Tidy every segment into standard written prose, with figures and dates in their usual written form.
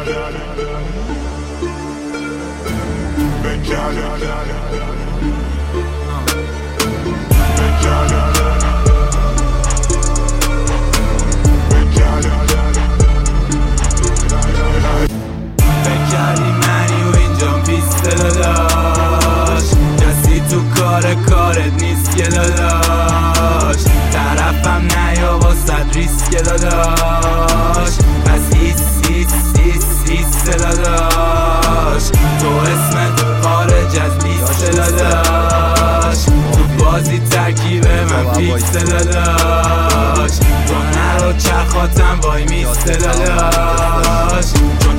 بکردی منی و اینجام پیسته داداش، کسی تو کارت نیست که داداش، طرفم نیا واسد ریسک داداش، پس هیس داداش، تو اسمت خارج از لیست داداش، تو بازی ترکیب من فیکس داداش، تو نرو چرخاتم وای میسته داداش، چون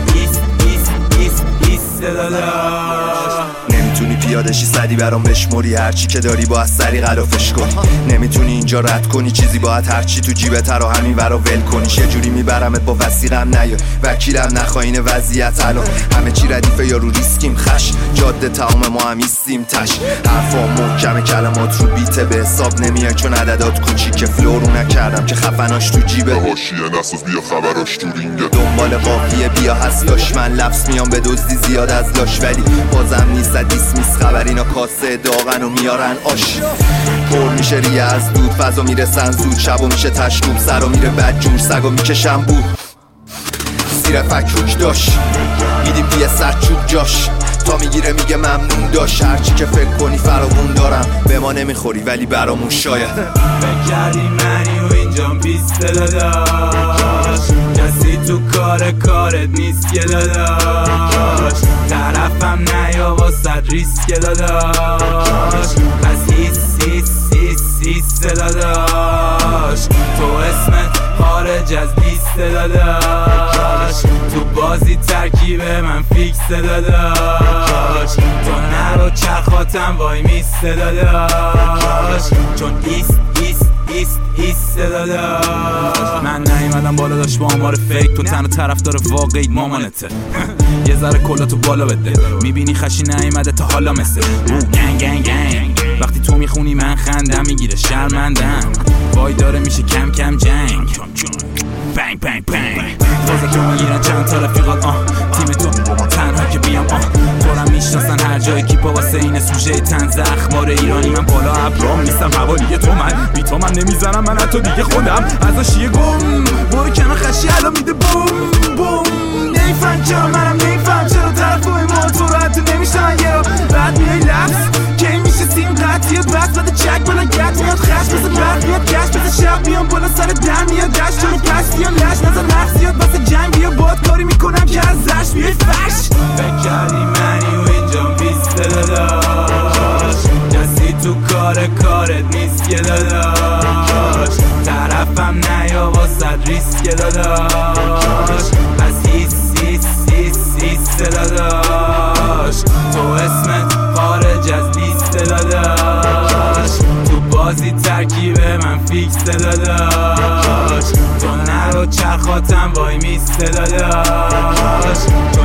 ایست داداش. نمیتونی پیادشی صدی برام بشموری، هرچی که داری باید سری غلافش کنی، نمیتونی اینجا رد کنی چیزی باید هرچی تو جیبت رو همین ورا ول کنی، یه جوری میبرمت با وثیقم نیا وکیلم نخواین وضعیت الان همه چی ردیفه یا رو ریسکیم خش جاده تمام ما هم ایستیم تش، حرفا محکمه کلمات رو بیته به حساب نمیان چون عددات کوچیکه، فلورو نکردم که خفناش تو جیبه حاشیه نساز بیا خبراش تو رینگه، دنبال قافیه بیا هستاش، من لفظ میام به دزدی زیاد از لاش ولی بازم نیست دیس خبر اینا کاسه داغن و میارن آش، پر میشه ریه از دود فضا میرسن زود، شبا میشه تشنوب سرا میره بد جور سگا میکشم بود زیر فکروک داشت میدیم دیه سرچوب جاش تا میگیره میگه ممنون داشت، هرچی که فکر کنی فراغون دارم به ما نمیخوری ولی برامون شاید بکردی منی و اینجام پیسته داداش، کسی تو کارت نیست که داداش، طرفم نیا واسد ریسک داداش، پس هیس داداش، تو اسمت خارج از لیست داداش، تو بازی ترکیب من فیکس داداش، تو نرو چرخاتم وای میسته داداش، چون ایست داداش. من نیومدم بالا داشت با آمار فیک، تو تنها طرفدار واقعی مامانته یه ذره کلاتو بالا بده، میبینی خشی نیومده تا حالا مثل گنگ وقتی تو میخونی من خندم میگیره شرمندم، وای داره میشه کم کم جنگ بنگ تازه تو میگیرن چند تا رفیقات تیم تو تنها که بیام تو رم میشناسن هر جای کیپا واسه این سوژه تنز اخبار ایرانی، من بالا ابرام نیستم حوالیه تو من بی تو من نمیزنم من حتی دیگه خودم ازاشیه گم برو کنار خشی الان میده بوم نیفهم چرا منم نیفهم چرا طرفای ما تو رو حتی نمیشن یه بعد میای لفظ کی میشه سیم قطعیه بس بده چک بالا گت میاد خش بسه برد میاد گشت بسه شب میام بالا سر در میاد دشت چون پس بیام لش نظر نفس زیاد واسه جنگ بیا باد کاری میکنم که از زشت بیای فرش بکردی منی و اینجام پیسته داداش، کسی تو کارت نیست که داداش، طرفم نیا واسد ریسک داداش، پس هیس داداش، تو اسمت خارج از لیست داداش، تو بازی ترکیب من فیکس داداش، تو نرو چرخاتم وای میسته داداش،